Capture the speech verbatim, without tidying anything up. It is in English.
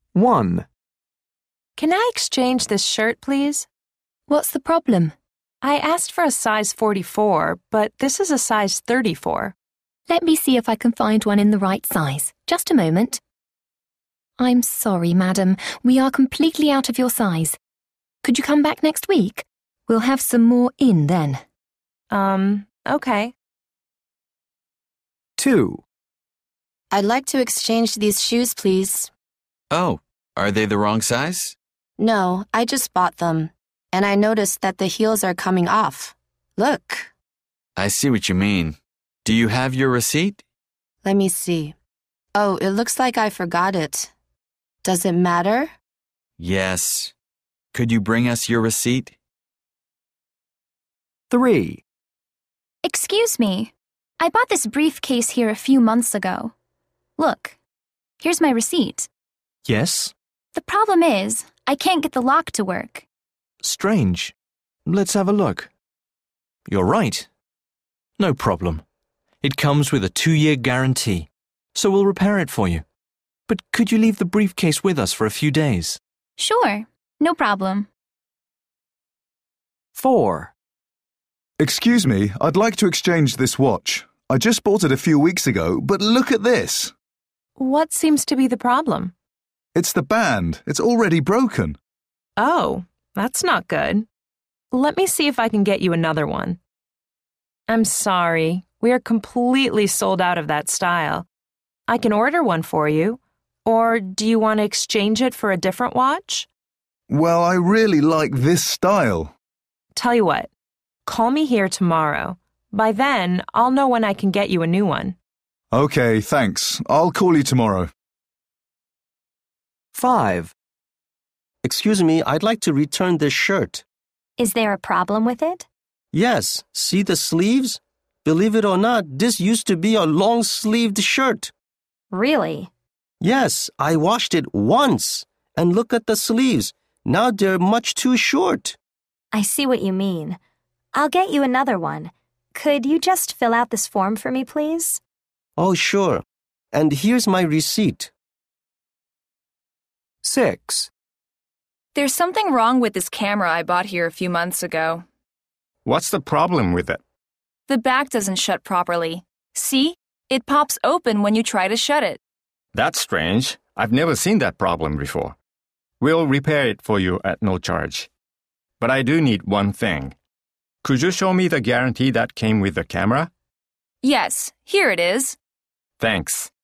one. Can I exchange this shirt, please? What's the problem? I asked for a size forty-four, but this is a size thirty-four. Let me see if I can find one in the right size. Just a moment. I'm sorry, madam. We are completely out of your size. Could you come back next week? We'll have some more in then. Um, okay. two. I'd like to exchange these shoes, please. Oh, are they the wrong size? No, I just bought them, and I noticed that the heels are coming off. Look. I see what you mean. Do you have your receipt? Let me see. Oh, it looks like I forgot it. Does it matter? Yes. Could you bring us your receipt? three. Excuse me. I bought this briefcase here a few months ago. Look, here's my receipt. Yes? The problem is, I can't get the lock to work. Strange. Let's have a look. You're right. No problem. It comes with a two-year guarantee, so we'll repair it for you. But could you leave the briefcase with us for a few days? Sure, no problem. four. Excuse me, I'd like to exchange this watch. I just bought it a few weeks ago, but look at this. What seems to be the problem? It's the band. It's already broken. Oh, that's not good. Let me see if I can get you another one. I'm sorry, we are completely sold out of that style. I can order one for you. Or do you want to exchange it for a different watch? Well, I really like this style. Tell you what, call me here tomorrow. By then, I'll know when I can get you a new one. Okay, thanks. I'll call you tomorrow. five. Excuse me, I'd like to return this shirt. Is there a problem with it? Yes, see the sleeves? Believe it or not, this used to be a long-sleeved shirt. Really? Yes, I washed it once. And look at the sleeves. Now they're much too short. I see what you mean. I'll get you another one. Could you just fill out this form for me, please? Oh, sure. And here's my receipt. six. There's something wrong with this camera I bought here a few months ago. What's the problem with it? The back doesn't shut properly. See? It pops open when you try to shut it. That's strange. I've never seen that problem before. We'll repair it for you at no charge. But I do need one thing. Could you show me the guarantee that came with the camera? Yes, here it is. Thanks.